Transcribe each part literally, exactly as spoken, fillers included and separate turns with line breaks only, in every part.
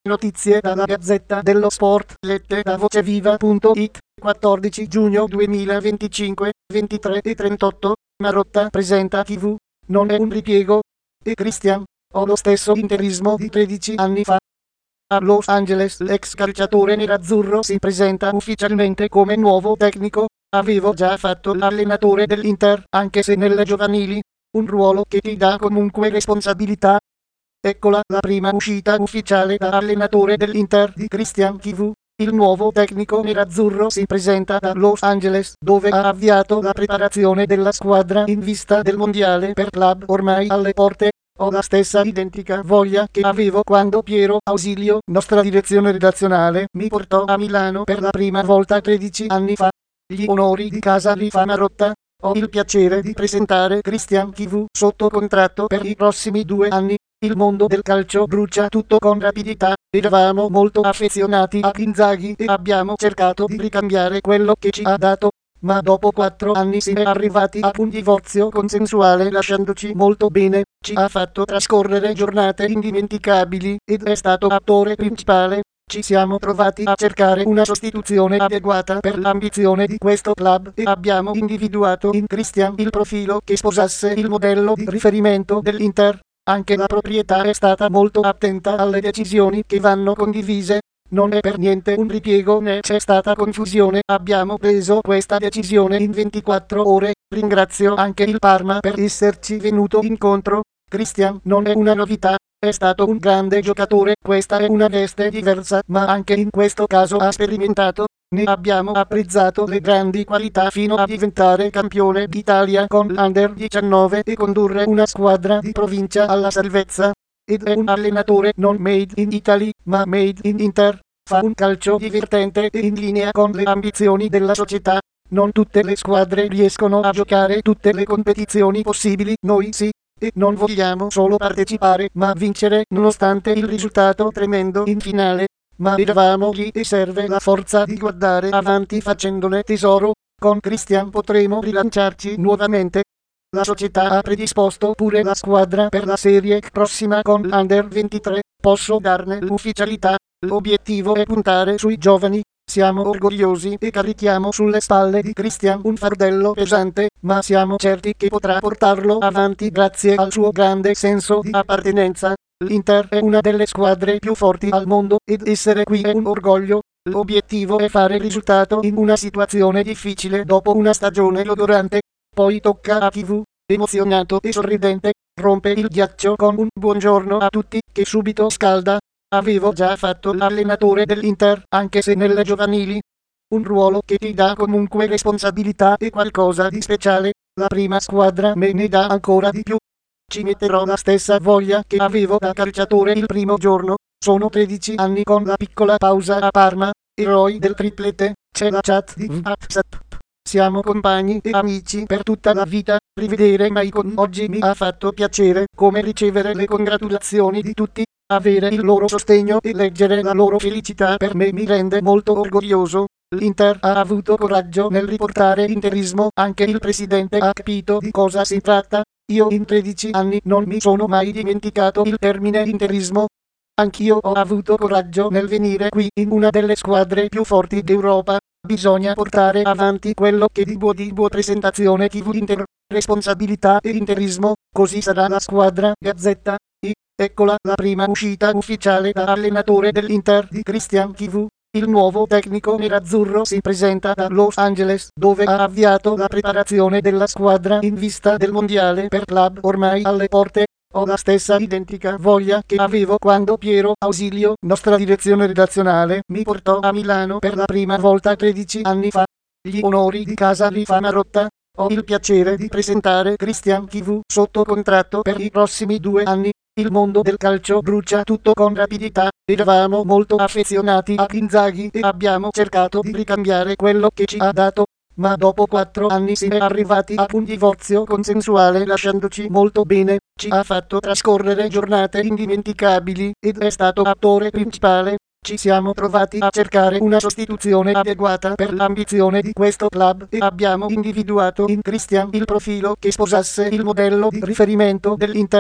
Notizie dalla Gazzetta dello Sport, lette da voceviva punto it, quattordici giugno duemilaventicinque, ventitré e trentotto, Marotta presenta tivù, non è un ripiego, e Christian, ho lo stesso interismo di tredici anni fa. A Los Angeles l'ex calciatore nerazzurro si presenta ufficialmente come nuovo tecnico, avevo già fatto l'allenatore dell'Inter, anche se nelle giovanili, un ruolo che ti dà comunque responsabilità. Eccola la prima uscita ufficiale da allenatore dell'Inter di Christian Chivu. Il nuovo tecnico nerazzurro si presenta da Los Angeles, dove ha avviato la preparazione della squadra in vista del mondiale per club ormai alle porte. Ho la stessa identica voglia che avevo quando Piero Ausilio, nostra direzione redazionale, mi portò a Milano per la prima volta tredici anni fa. Gli onori di casa li fa Marotta. Ho il piacere di presentare Christian Chivu sotto contratto per i prossimi due anni. Il mondo del calcio brucia tutto con rapidità, eravamo molto affezionati a Inzaghi e abbiamo cercato di ricambiare quello che ci ha dato, ma dopo quattro anni si è arrivati a un divorzio consensuale lasciandoci molto bene, ci ha fatto trascorrere giornate indimenticabili ed è stato attore principale. Ci siamo trovati a cercare una sostituzione adeguata per l'ambizione di questo club e abbiamo individuato in Christian il profilo che sposasse il modello di riferimento dell'Inter. Anche la proprietà è stata molto attenta alle decisioni che vanno condivise. Non è per niente un ripiego né c'è stata confusione. Abbiamo preso questa decisione in ventiquattro ore. Ringrazio anche il Parma per esserci venuto incontro. Christian non è una novità. È stato un grande giocatore, questa è una veste diversa, ma anche in questo caso ha sperimentato. Ne abbiamo apprezzato le grandi qualità fino a diventare campione d'Italia con l'Under diciannove e condurre una squadra di provincia alla salvezza. Ed è un allenatore non made in Italy, ma made in Inter. Fa un calcio divertente e in linea con le ambizioni della società. Non tutte le squadre riescono a giocare tutte le competizioni possibili, noi sì. E non vogliamo solo partecipare ma vincere nonostante il risultato tremendo in finale. Ma eravamo lì e serve la forza di guardare avanti facendone tesoro. Con Christian potremo rilanciarci nuovamente. La società ha predisposto pure la squadra per la serie prossima con l'Under ventitré. Posso darne l'ufficialità. L'obiettivo è puntare sui giovani. Siamo orgogliosi e carichiamo sulle spalle di Christian un fardello pesante, ma siamo certi che potrà portarlo avanti grazie al suo grande senso di appartenenza. L'Inter è una delle squadre più forti al mondo ed essere qui è un orgoglio. L'obiettivo è fare risultato in una situazione difficile dopo una stagione logorante. Poi tocca a Chivu, emozionato e sorridente, rompe il ghiaccio con un buongiorno a tutti che subito scalda. Avevo già fatto l'allenatore dell'Inter, anche se nelle giovanili. Un ruolo che ti dà comunque responsabilità e qualcosa di speciale. La prima squadra me ne dà ancora di più. Ci metterò la stessa voglia che avevo da calciatore il primo giorno. Sono tredici anni con la piccola pausa a Parma. Eroi del triplete, c'è la chat di WhatsApp. Siamo compagni e amici per tutta la vita. Rivedere Maicon oggi mi ha fatto piacere, come ricevere le congratulazioni di tutti. Avere il loro sostegno e leggere la loro felicità per me mi rende molto orgoglioso. L'Inter ha avuto coraggio nel riportare interismo, anche il presidente ha capito di cosa si tratta. Io in tredici anni non mi sono mai dimenticato il termine interismo. Anch'io ho avuto coraggio nel venire qui in una delle squadre più forti d'Europa. Bisogna portare avanti quello che di buo di buo presentazione Chivu Inter, responsabilità e interismo, così sarà la squadra. Gazzetta. Eccola la prima uscita ufficiale da allenatore dell'Inter di Christian Chivu. Il nuovo tecnico nerazzurro si presenta da Los Angeles, dove ha avviato la preparazione della squadra in vista del mondiale per club ormai alle porte. Ho la stessa identica voglia che avevo quando Piero Ausilio, nostra direzione redazionale, mi portò a Milano per la prima volta tredici anni fa. Gli onori di casa li fa Marotta. Ho il piacere di presentare Christian Chivu sotto contratto per i prossimi due anni. Il mondo del calcio brucia tutto con rapidità, eravamo molto affezionati a Inzaghi e abbiamo cercato di ricambiare quello che ci ha dato, ma dopo quattro anni si è arrivati a un divorzio consensuale lasciandoci molto bene, ci ha fatto trascorrere giornate indimenticabili ed è stato attore principale. Ci siamo trovati a cercare una sostituzione adeguata per l'ambizione di questo club e abbiamo individuato in Christian il profilo che sposasse il modello di riferimento dell'Inter.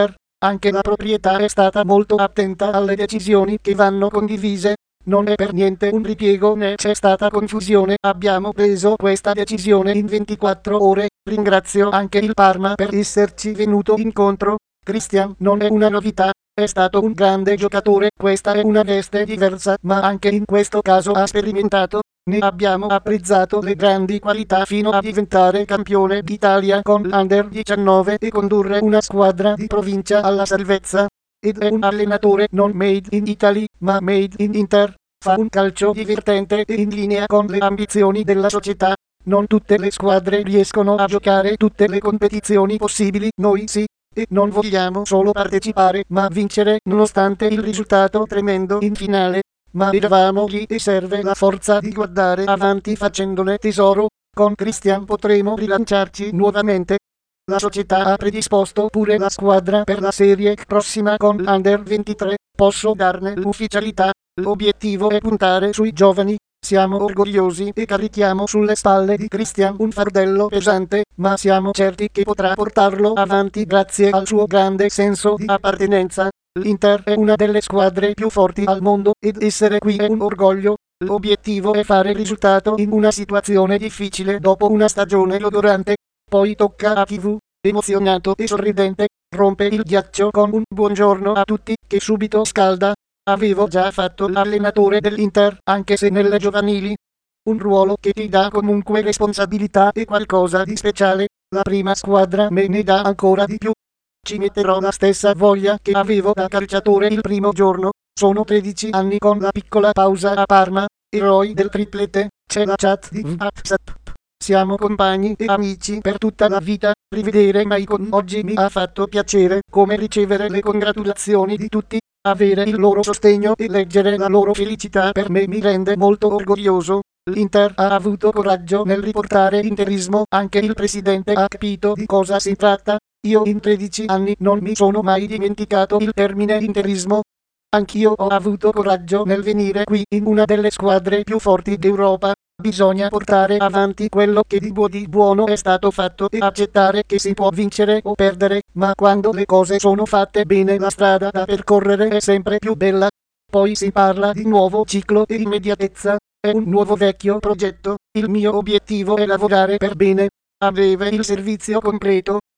Anche la proprietà è stata molto attenta alle decisioni che vanno condivise. Non è per niente un ripiego né c'è stata confusione. Abbiamo preso questa decisione in ventiquattro ore. Ringrazio anche il Parma per esserci venuto incontro. Christian non è una novità. È stato un grande giocatore, questa è una veste diversa, ma anche in questo caso ha sperimentato. Ne abbiamo apprezzato le grandi qualità fino a diventare campione d'Italia con l'Under diciannove e condurre una squadra di provincia alla salvezza. Ed è un allenatore non made in Italy, ma made in Inter. Fa un calcio divertente e in linea con le ambizioni della società. Non tutte le squadre riescono a giocare tutte le competizioni possibili, noi sì. E non vogliamo solo partecipare, ma vincere, nonostante il risultato tremendo in finale. Ma eravamo lì e serve la forza di guardare avanti facendone tesoro. Con Christian potremo rilanciarci nuovamente. La società ha predisposto pure la squadra per la serie prossima con l'Under ventitré, posso darne l'ufficialità. L'obiettivo è puntare sui giovani. Siamo orgogliosi e carichiamo sulle spalle di Christian un fardello pesante, ma siamo certi che potrà portarlo avanti grazie al suo grande senso di appartenenza. L'Inter è una delle squadre più forti al mondo ed essere qui è un orgoglio. L'obiettivo è fare risultato in una situazione difficile dopo una stagione logorante. Poi tocca a tivù, emozionato e sorridente, rompe il ghiaccio con un buongiorno a tutti che subito scalda. Avevo già fatto l'allenatore dell'Inter, anche se nelle giovanili. Un ruolo che ti dà comunque responsabilità e qualcosa di speciale. La prima squadra me ne dà ancora di più. Ci metterò la stessa voglia che avevo da calciatore il primo giorno. Sono tredici anni con la piccola pausa a Parma. Eroi del triplete, c'è la chat di WhatsApp. Siamo compagni e amici per tutta la vita. Rivedere Maicon oggi mi ha fatto piacere, come ricevere le congratulazioni di tutti. Avere il loro sostegno e leggere la loro felicità per me mi rende molto orgoglioso. L'Inter ha avuto coraggio nel riportare interismo, anche il presidente ha capito di cosa si tratta. Io in tredici anni non mi sono mai dimenticato il termine interismo. Anch'io ho avuto coraggio nel venire qui in una delle squadre più forti d'Europa. Bisogna portare avanti quello che di buo di buono è stato fatto e accettare che si può vincere o perdere, ma quando le cose sono fatte bene la strada da percorrere è sempre più bella. Poi si parla di nuovo ciclo e immediatezza, è un nuovo vecchio progetto, il mio obiettivo è lavorare per bene, avere il servizio completo,